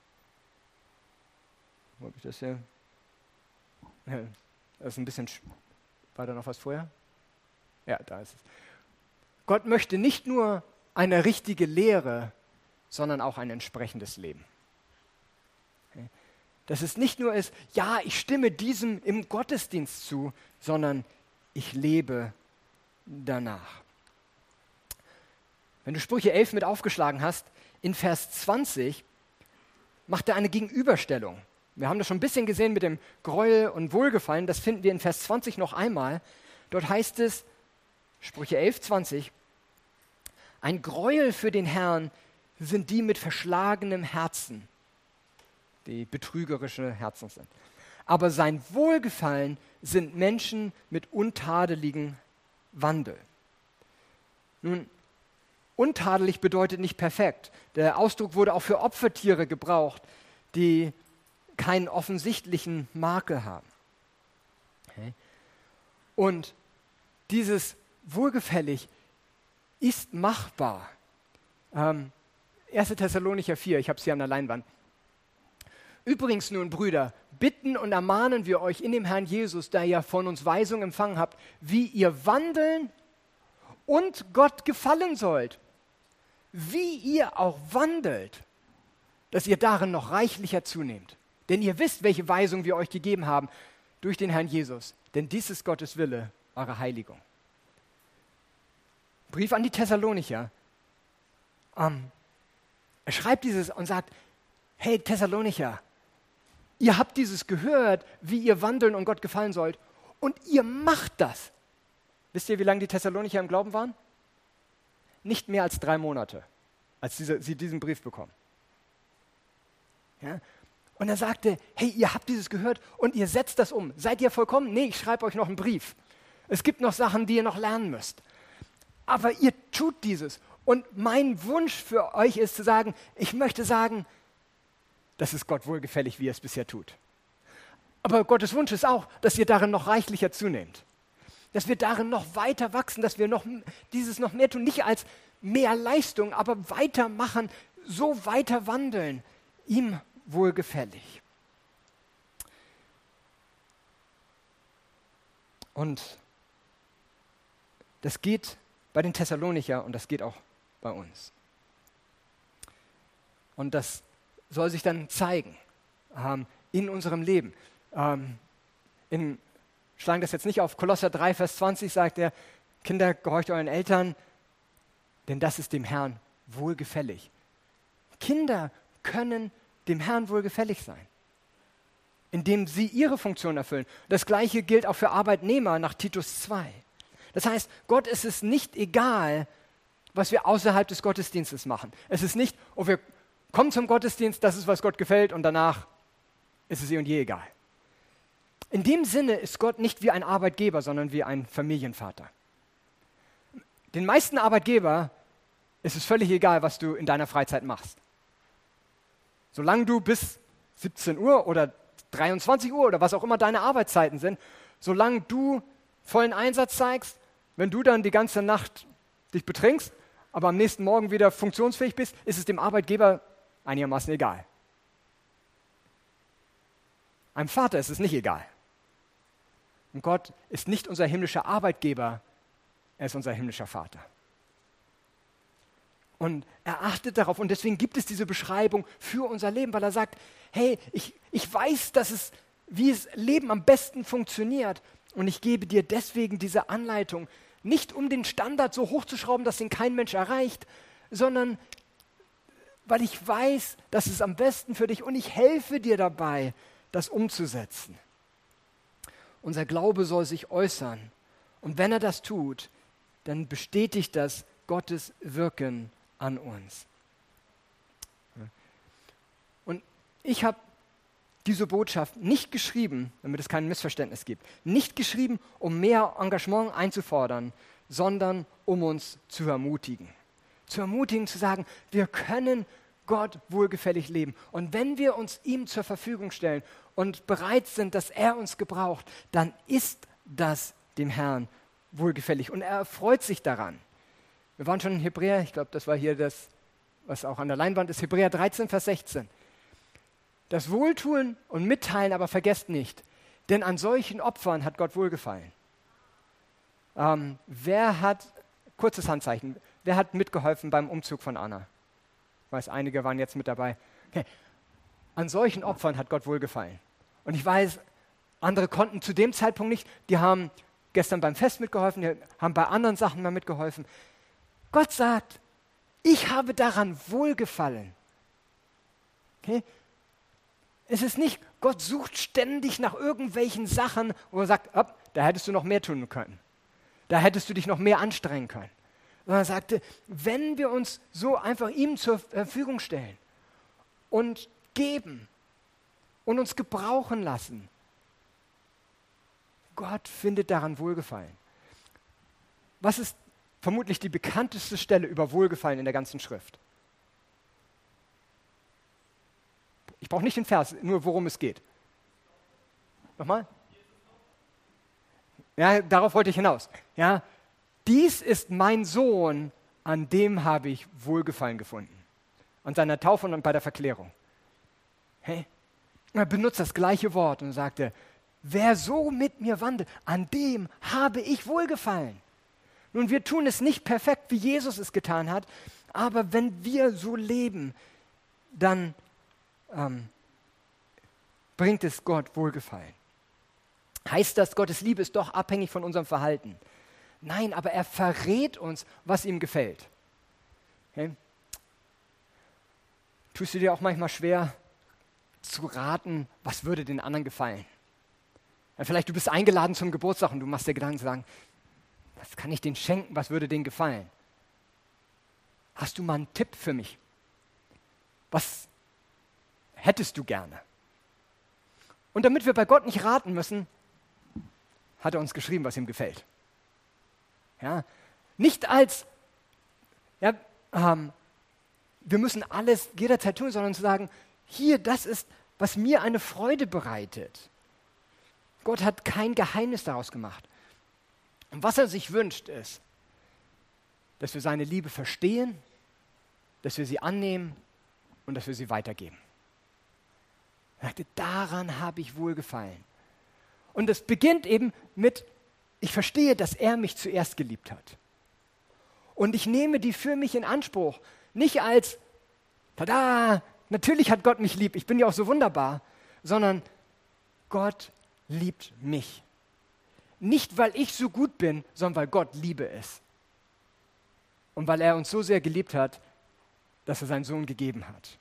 wo habe ich das hier? Ja, das ist ein bisschen, war da noch was vorher? Ja, da ist es. Gott möchte nicht nur eine richtige Lehre, sondern auch ein entsprechendes Leben. Okay. Dass es nicht nur ist, ja, ich stimme diesem im Gottesdienst zu, sondern ich lebe danach. Wenn du Sprüche elf mit aufgeschlagen hast, in Vers zwanzig macht er eine Gegenüberstellung. Wir haben das schon ein bisschen gesehen mit dem Gräuel und Wohlgefallen, das finden wir in Vers zwanzig noch einmal. Dort heißt es, Sprüche elf, zwanzig, ein Gräuel für den Herrn sind die mit verschlagenem Herzen, die betrügerische Herzen sind. Aber sein Wohlgefallen sind Menschen mit untadeligem Wandel. Nun, untadelig bedeutet nicht perfekt. Der Ausdruck wurde auch für Opfertiere gebraucht, die keinen offensichtlichen Makel haben. Okay. Und dieses wohlgefällig ist machbar. Ähm, erster Thessalonicher vier, ich habe es hier an der Leinwand. Übrigens nun, Brüder, bitten und ermahnen wir euch in dem Herrn Jesus, da ihr von uns Weisung empfangen habt, wie ihr wandeln und Gott gefallen sollt. Wie ihr auch wandelt, dass ihr darin noch reichlicher zunehmt. Denn ihr wisst, welche Weisung wir euch gegeben haben durch den Herrn Jesus. Denn dies ist Gottes Wille, eure Heiligung. Brief an die Thessalonicher. Ähm, er schreibt dieses und sagt, hey Thessalonicher, ihr habt dieses gehört, wie ihr wandeln und Gott gefallen sollt. Und ihr macht das. Wisst ihr, wie lange die Thessalonicher im Glauben waren? Nicht mehr als drei Monate, als diese, sie diesen Brief bekommen. Ja? Und er sagte, hey, ihr habt dieses gehört und ihr setzt das um. Seid ihr vollkommen? Nee, ich schreibe euch noch einen Brief. Es gibt noch Sachen, die ihr noch lernen müsst. Aber ihr tut dieses. Und mein Wunsch für euch ist zu sagen, ich möchte sagen, das ist Gott wohlgefällig, wie er es bisher tut. Aber Gottes Wunsch ist auch, dass ihr darin noch reichlicher zunehmt. Dass wir darin noch weiter wachsen, dass wir noch dieses noch mehr tun. Nicht als mehr Leistung, aber weitermachen, so weiter wandeln. Ihm wohlgefällig. Und das geht bei den Thessalonicher und das geht auch bei uns. Und das soll sich dann zeigen ähm, in unserem Leben. Ähm, in, schlagen das jetzt nicht auf, Kolosser drei, Vers zwanzig sagt er, Kinder, gehorcht euren Eltern, denn das ist dem Herrn wohlgefällig. Kinder können dem Herrn wohlgefällig sein, indem sie ihre Funktion erfüllen. Das Gleiche gilt auch für Arbeitnehmer nach Titus zwei. Das heißt, Gott ist es nicht egal, was wir außerhalb des Gottesdienstes machen. Es ist nicht, oh, wir kommen zum Gottesdienst, das ist, was Gott gefällt und danach ist es eh und je egal. In dem Sinne ist Gott nicht wie ein Arbeitgeber, sondern wie ein Familienvater. Den meisten Arbeitgeber ist es völlig egal, was du in deiner Freizeit machst. Solange du bis siebzehn Uhr oder dreiundzwanzig Uhr oder was auch immer deine Arbeitszeiten sind, solange du vollen Einsatz zeigst, wenn du dann die ganze Nacht dich betrinkst, aber am nächsten Morgen wieder funktionsfähig bist, ist es dem Arbeitgeber einigermaßen egal. Einem Vater ist es nicht egal. Und Gott ist nicht unser himmlischer Arbeitgeber, er ist unser himmlischer Vater. Und er achtet darauf und deswegen gibt es diese Beschreibung für unser Leben, weil er sagt, hey, ich, ich weiß, dass es, wie das Leben am besten funktioniert und ich gebe dir deswegen diese Anleitung, nicht um den Standard so hochzuschrauben, dass ihn kein Mensch erreicht, sondern weil ich weiß, das ist am besten für dich und ich helfe dir dabei, das umzusetzen. Unser Glaube soll sich äußern. Und wenn er das tut, dann bestätigt das Gottes Wirken an uns. Und ich habe diese Botschaft nicht geschrieben, damit es kein Missverständnis gibt, nicht geschrieben, um mehr Engagement einzufordern, sondern um uns zu ermutigen. Zu ermutigen, zu sagen, wir können Gott wohlgefällig leben. Und wenn wir uns ihm zur Verfügung stellen und bereit sind, dass er uns gebraucht, dann ist das dem Herrn wohlgefällig. Und er erfreut sich daran. Wir waren schon in Hebräer, ich glaube, das war hier das, was auch an der Leinwand ist, Hebräer dreizehn, Vers sechzehn. Das Wohltun und Mitteilen aber vergesst nicht, denn an solchen Opfern hat Gott wohlgefallen. Ähm, wer hat, kurzes Handzeichen, wer hat mitgeholfen beim Umzug von Anna? Ich weiß, einige waren jetzt mit dabei. Okay. An solchen Opfern hat Gott wohlgefallen. Und ich weiß, andere konnten zu dem Zeitpunkt nicht, die haben gestern beim Fest mitgeholfen, die haben bei anderen Sachen mal mitgeholfen. Gott sagt, ich habe daran wohlgefallen. Okay? Es ist nicht, Gott sucht ständig nach irgendwelchen Sachen, wo er sagt, oh, da hättest du noch mehr tun können. Da hättest du dich noch mehr anstrengen können. Sondern er sagte, wenn wir uns so einfach ihm zur Verfügung stellen und geben und uns gebrauchen lassen, Gott findet daran Wohlgefallen. Was ist vermutlich die bekannteste Stelle über Wohlgefallen in der ganzen Schrift? Ich brauche nicht den Vers, nur worum es geht. Nochmal? Ja, darauf wollte ich hinaus. Ja, dies ist mein Sohn, an dem habe ich Wohlgefallen gefunden. An seiner Taufe und bei der Verklärung. Hey? Er benutzt das gleiche Wort und sagte, wer so mit mir wandelt, an dem habe ich Wohlgefallen. Nun, wir tun es nicht perfekt, wie Jesus es getan hat, aber wenn wir so leben, dann ähm, bringt es Gott Wohlgefallen. Heißt das, Gottes Liebe ist doch abhängig von unserem Verhalten? Nein, aber er verrät uns, was ihm gefällt. Okay? Tust du dir auch manchmal schwer zu raten, was würde den anderen gefallen? Ja, vielleicht du bist eingeladen zum Geburtstag und du machst dir Gedanken zu sagen, was kann ich denen schenken, was würde denen gefallen? Hast du mal einen Tipp für mich? Was hättest du gerne? Und damit wir bei Gott nicht raten müssen, hat er uns geschrieben, was ihm gefällt. Ja? Nicht als, ja, ähm, wir müssen alles jederzeit tun, sondern zu sagen, hier, das ist, was mir eine Freude bereitet. Gott hat kein Geheimnis daraus gemacht. Und was er sich wünscht, ist, dass wir seine Liebe verstehen, dass wir sie annehmen und dass wir sie weitergeben. Er sagte, daran habe ich wohlgefallen. Und es beginnt eben mit, ich verstehe, dass er mich zuerst geliebt hat. Und ich nehme die für mich in Anspruch. Nicht als, tada, natürlich hat Gott mich lieb, ich bin ja auch so wunderbar, sondern Gott liebt mich. Nicht, weil ich so gut bin, sondern weil Gott Liebe ist. Und weil er uns so sehr geliebt hat, dass er seinen Sohn gegeben hat.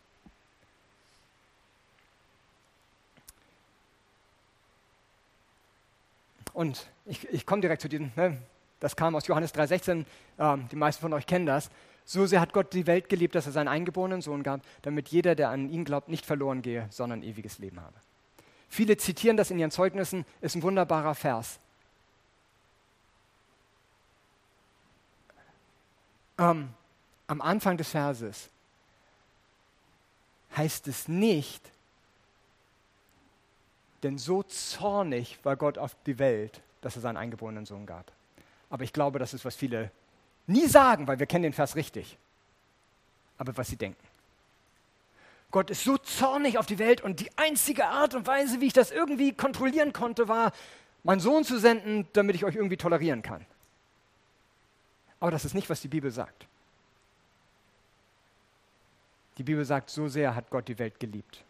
Und ich, ich komme direkt zu diesem, ne, das kam aus Johannes drei sechzehn, ähm, die meisten von euch kennen das. So sehr hat Gott die Welt geliebt, dass er seinen eingeborenen Sohn gab, damit jeder, der an ihn glaubt, nicht verloren gehe, sondern ewiges Leben habe. Viele zitieren das in ihren Zeugnissen, ist ein wunderbarer Vers. Ähm, am Anfang des Verses heißt es nicht, denn so zornig war Gott auf die Welt, dass er seinen eingeborenen Sohn gab. Aber ich glaube, das ist, was viele nie sagen, weil wir kennen den Vers richtig. Aber was sie denken. Gott ist so zornig auf die Welt und die einzige Art und Weise, wie ich das irgendwie kontrollieren konnte, war, meinen Sohn zu senden, damit ich euch irgendwie tolerieren kann. Aber das ist nicht, was die Bibel sagt. Die Bibel sagt, so sehr hat Gott die Welt geliebt.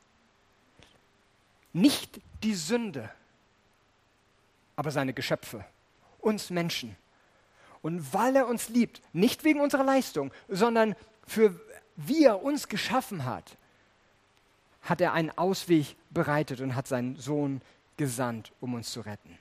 Nicht die Sünde, aber seine Geschöpfe, uns Menschen. Und weil er uns liebt, nicht wegen unserer Leistung, sondern für, wie er uns geschaffen hat, hat er einen Ausweg bereitet und hat seinen Sohn gesandt, um uns zu retten.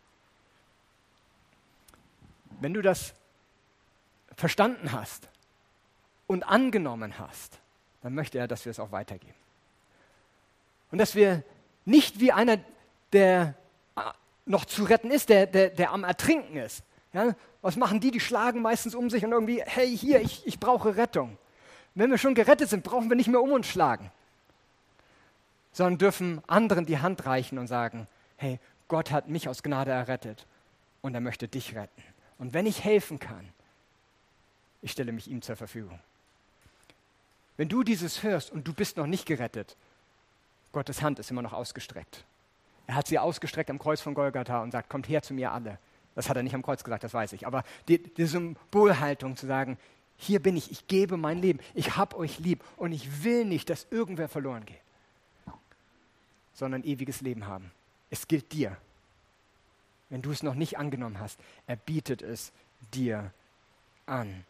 Wenn du das verstanden hast und angenommen hast, dann möchte er, dass wir es auch weitergeben. Und dass wir nicht wie einer, der noch zu retten ist, der, der, der am Ertrinken ist. Ja? Was machen die? Die schlagen meistens um sich und irgendwie, hey, hier, ich, ich brauche Rettung. Wenn wir schon gerettet sind, brauchen wir nicht mehr um uns schlagen, sondern dürfen anderen die Hand reichen und sagen, hey, Gott hat mich aus Gnade errettet und er möchte dich retten. Und wenn ich helfen kann, ich stelle mich ihm zur Verfügung. Wenn du dieses hörst und du bist noch nicht gerettet, Gottes Hand ist immer noch ausgestreckt. Er hat sie ausgestreckt am Kreuz von Golgatha und sagt, kommt her zu mir alle. Das hat er nicht am Kreuz gesagt, das weiß ich. Aber die, die Symbolhaltung zu sagen, hier bin ich, ich gebe mein Leben, ich hab euch lieb und ich will nicht, dass irgendwer verloren geht, sondern ewiges Leben haben. Es gilt dir. Wenn du es noch nicht angenommen hast, er bietet es dir an.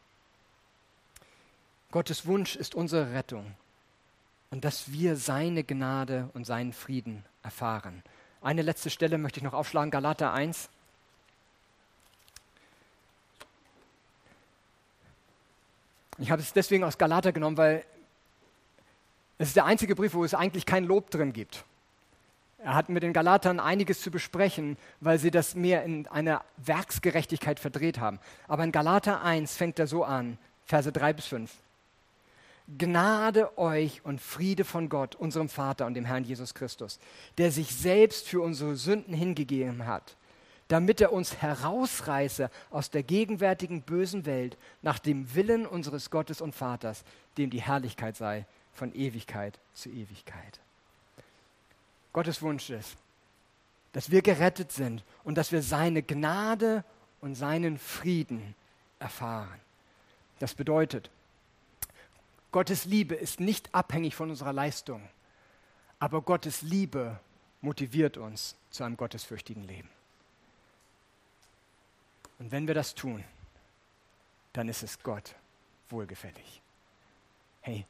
Gottes Wunsch ist unsere Rettung und dass wir seine Gnade und seinen Frieden erfahren. Eine letzte Stelle möchte ich noch aufschlagen, Galater eins. Ich habe es deswegen aus Galater genommen, weil es ist der einzige Brief, wo es eigentlich kein Lob drin gibt. Er hat mit den Galatern einiges zu besprechen, weil sie das mehr in einer Werksgerechtigkeit verdreht haben. Aber in Galater eins fängt er so an, Verse drei bis fünf. Gnade euch und Friede von Gott, unserem Vater und dem Herrn Jesus Christus, der sich selbst für unsere Sünden hingegeben hat, damit er uns herausreiße aus der gegenwärtigen bösen Welt nach dem Willen unseres Gottes und Vaters, dem die Herrlichkeit sei von Ewigkeit zu Ewigkeit. Gottes Wunsch ist, dass wir gerettet sind und dass wir seine Gnade und seinen Frieden erfahren. Das bedeutet, Gottes Liebe ist nicht abhängig von unserer Leistung, aber Gottes Liebe motiviert uns zu einem gottesfürchtigen Leben. Und wenn wir das tun, dann ist es Gott wohlgefällig. Hey,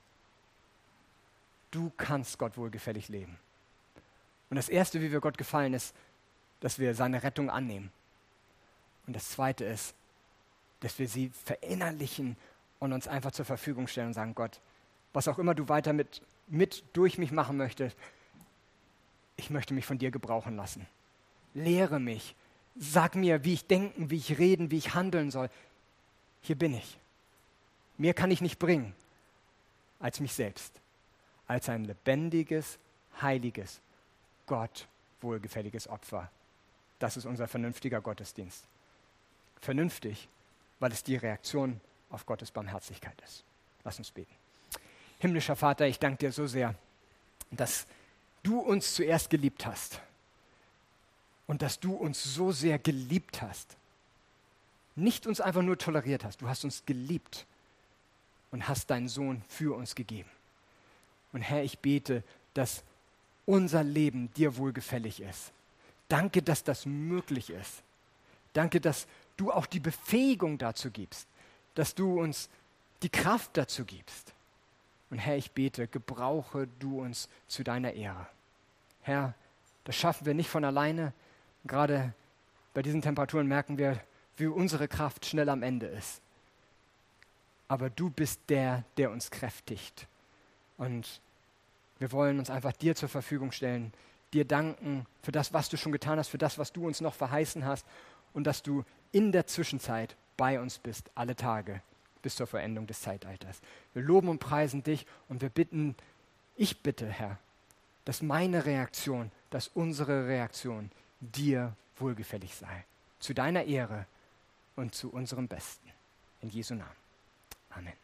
du kannst Gott wohlgefällig leben. Und das Erste, wie wir Gott gefallen, ist, dass wir seine Rettung annehmen. Und das Zweite ist, dass wir sie verinnerlichen und uns einfach zur Verfügung stellen und sagen, Gott, was auch immer du weiter mit, mit durch mich machen möchtest, ich möchte mich von dir gebrauchen lassen. Lehre mich. Sag mir, wie ich denken, wie ich reden, wie ich handeln soll. Hier bin ich. Mehr kann ich nicht bringen als mich selbst. Als ein lebendiges, heiliges, Gott wohlgefälliges Opfer. Das ist unser vernünftiger Gottesdienst. Vernünftig, weil es die Reaktion auf Gottes Barmherzigkeit ist. Lass uns beten. Himmlischer Vater, ich danke dir so sehr, dass du uns zuerst geliebt hast und dass du uns so sehr geliebt hast. Nicht uns einfach nur toleriert hast, du hast uns geliebt und hast deinen Sohn für uns gegeben. Und Herr, ich bete, dass unser Leben dir wohlgefällig ist. Danke, dass das möglich ist. Danke, dass du auch die Befähigung dazu gibst, dass du uns die Kraft dazu gibst. Und Herr, ich bete, gebrauche du uns zu deiner Ehre. Herr, das schaffen wir nicht von alleine. Gerade bei diesen Temperaturen merken wir, wie unsere Kraft schnell am Ende ist. Aber du bist der, der uns kräftigt. Und wir wollen uns einfach dir zur Verfügung stellen, dir danken für das, was du schon getan hast, für das, was du uns noch verheißen hast und dass du in der Zwischenzeit bei uns bist, alle Tage, bis zur Vollendung des Zeitalters. Wir loben und preisen dich und wir bitten, ich bitte, Herr, dass meine Reaktion, dass unsere Reaktion dir wohlgefällig sei. Zu deiner Ehre und zu unserem Besten. In Jesu Namen. Amen.